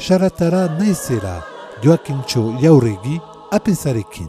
saratara naizela, Joakintxo Jauregi apezarekin.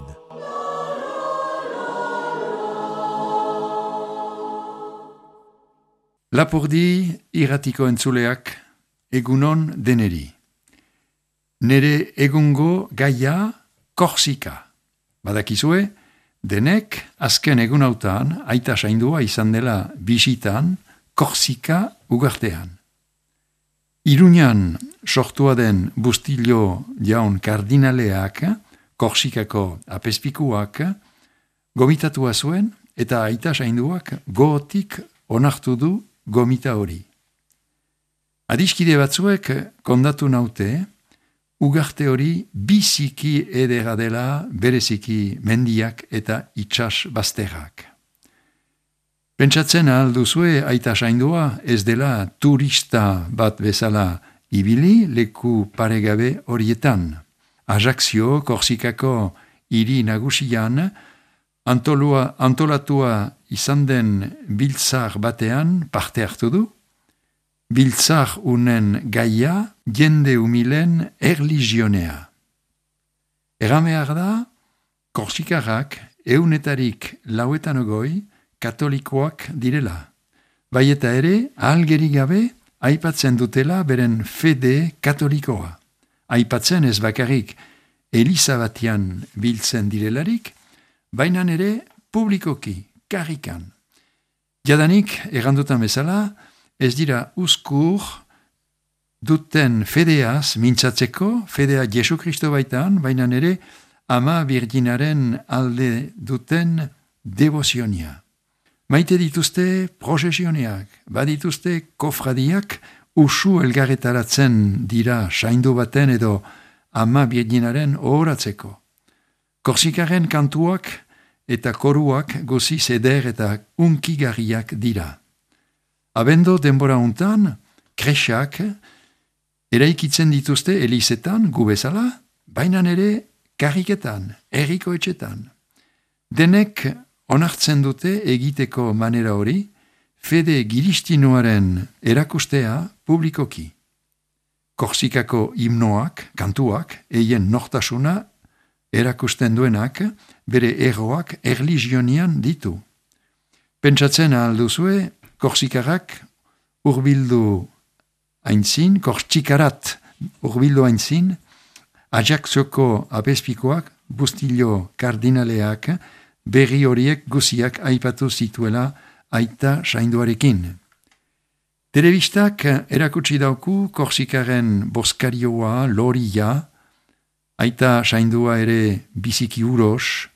Lapurdi irratiko entzuleak, egunon deneri. Nere egungo gaia Korsika. Badakizue, denek azken egunautan aita saindua izan dela bisitan Korsika ugartean. Iruñan sortua den Bustillo jaun kardinaleak, Korsikako apezpikuak, gomitatua zuen eta aita sainduak gogotik onartu du gomita hori. Adiskide batzuek kondatu naute, ugarte hori biziki edera dela bereziki mendiak eta itsas bazterrak. Pentsatzen ahal duzue aita saindua ez dela turista bat bezala ibili leku paregabe horietan. Ajaccio, Korsikako hiri nagusian, antolatua izan den biltzar batean parte hartu du. Biltzar unen gaia jende humilen erlijionea. Erramear da, Korsikarrak 108 katolikoak direla. Bai eta ere, ahalgeri gabe, aipatzen dutela beren fede katolikoa. Aipatzen ez bakarrik Eliza batian biltzen direlarik, bainan ere publikoki, karrikan. Jadanik, errandutan bezala, ez dira uzkur duten fedeaz mintzatzeko, fedea Jesu Kristo baitan, bainan ere Ama Virginaren alde duten devozionia. Maite dituzte prozesioneak, badituzte kofradiak usu elgarretaratzen dira saindu baten edo Ama Virginaren ohoratzeko. Korsikaren kantuak eta koruak goziz eder eta unkigarriak dira. Abendo denbora untan, kresak eraikitzen dituzte elizetan, gu bezala, bainan ere karriketan, herriko etxetan. Denek onartzen dute egiteko manera hori, fede giristinuaren erakustea publikoki. Korsikako himnoak, kantuak, eien nortasuna erakusten duenak, bere erroak erligionian ditu. Pentsatzen ahal duzue, Korsikarrak urbildu aintzin, Korsikarat urbildu aintzin, Ajaccioko apezpikoak, Bustillo kardinaleak, berri horiek guziak aipatu zituela aita sainduarekin. Telebistak erakutsi dauku Korsikaren boskarioa, loria, aita saindua ere biziki uros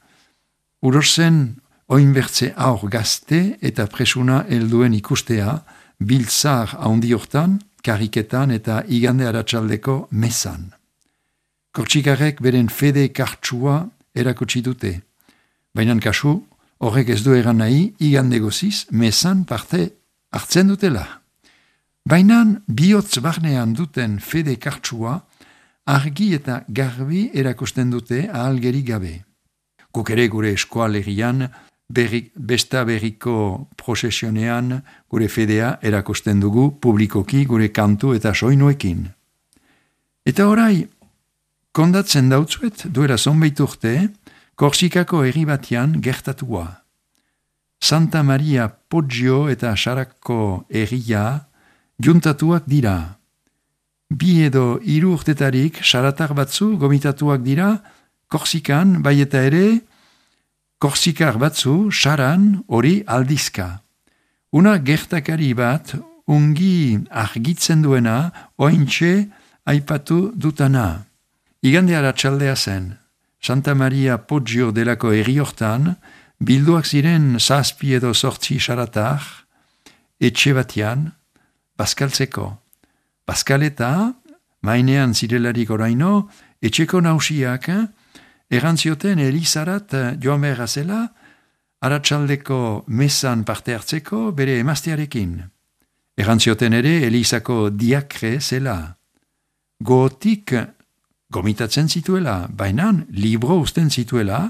zen oinbertze aur gazte eta presuna helduen ikustea, biltzar handi hortan, kariketan eta igande aratsaldeko mesan. Korsikarrek beren fede kartsua erakutsi dute. Bainan kasu, horrek ez du eran nahi, igande goziz, mesan parte hartzen dutela. Bainan, bihotz barnean duten fede kartsua, argi eta garbi erakusten dute ahalgeri gabe. Guk ere gure eskualerian, besta berriko prozesionean, gure fedea erakusten dugu publikoki gure kantu eta soinuekin. Eta orai, kondatzen dautzuet duela zonbait urte, Korsikako herri batian gertatua. Santa Maria Poggio eta Sarako herria juntatuak dira. Bi edo 3 urtetarik saratar batzu gomitatuak dira Korsikan, bai eta ere Korsikar batzu saran hori aldizka. Una gertakari bat ungi argitzen duena ointxe aipatu dutana. Igande aratsaldea zen. Santa Maria Poggio delako herri hortan, bilduak ziren 7 edo 8 saratar, etxe batian, bazkaltzeko. Bazkaleta, mainean zirelarik oraino, etxeko nausiak, errantzioten Elizarat joan behar zela, aratsaldeko mesan parte hartzeko bere emaztearekin. Errantzioten ere Elizako diakre zela. Gotik gomitatzen zituela, bainan libro usten zituela,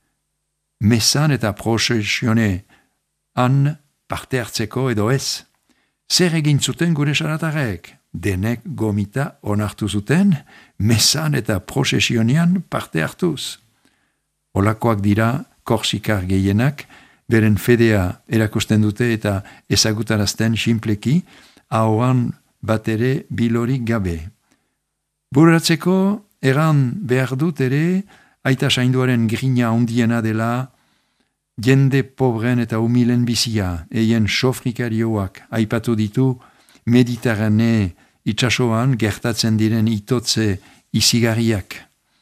mesan eta prozesione han parte hartzeko edo ez. Zer egin zuten gure saratarek? denek gomita onartu zuten, mesan eta prosesionian parte hartuz. Olakoak dira korsikar gehienak, beren fedea erakusten dute eta ezagutarazten sinpleki, ahoan bat ere bilorik gabe. Bururatzeko, eran behar dut ere, aita sainduaren grina ondiena dela, jende pobren eta humilen bizia, eien sofrikarioak aipatu ditu Mediterrane itsasoan gertatzen diren itotze izigarriak.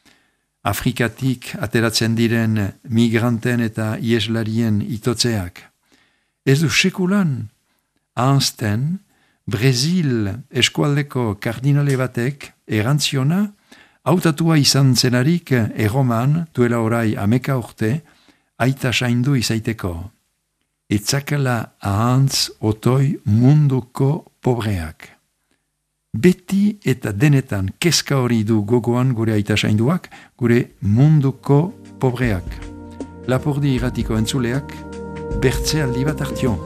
Afrikatik ateratzen diren migranten eta ieslarien itotzeak. Ez du sekulan, ahazten, Brezil eskualdeko kardinale batek erantziona, hautatua izan zelarik Erroman, duela orai 11 urte, aita saindu izaiteko. Etzakala ahantz otoi munduko pobreak. Beti eta denetan kezka hori du gogoan gure aita sainduak, gure munduko pobreak. Lapurdi irratiko entzuleak, bertze aldi bat hartion.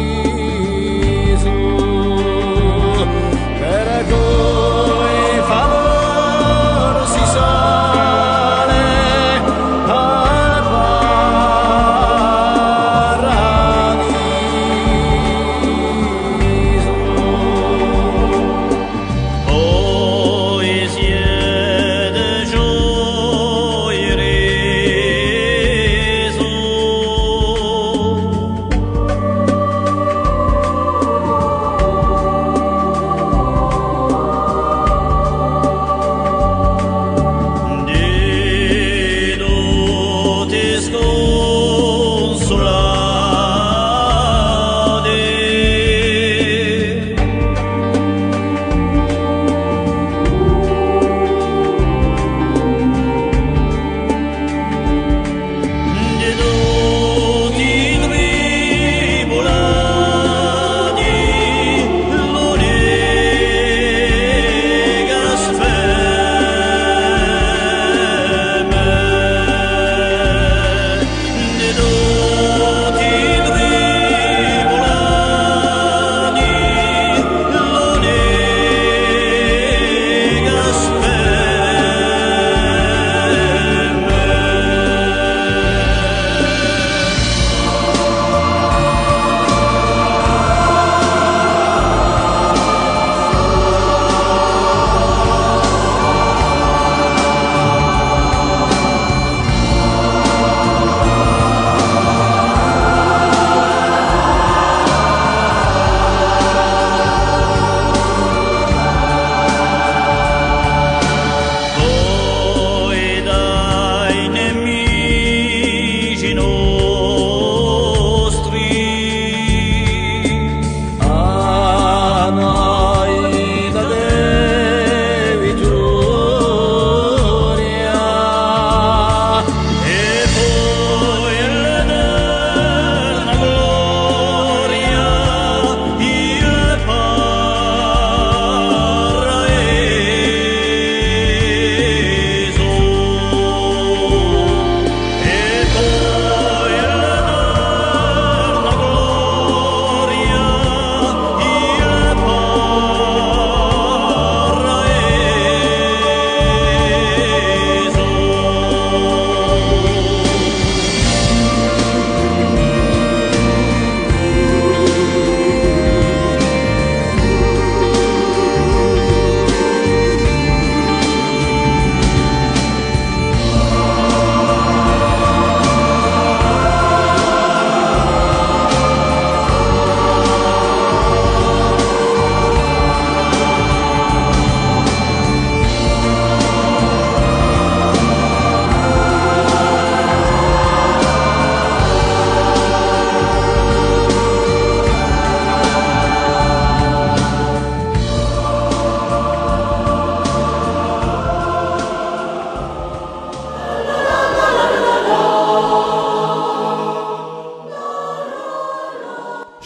Fa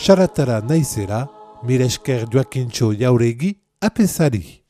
saratara naizela, mire esker Joakintxo Jauregi apezari.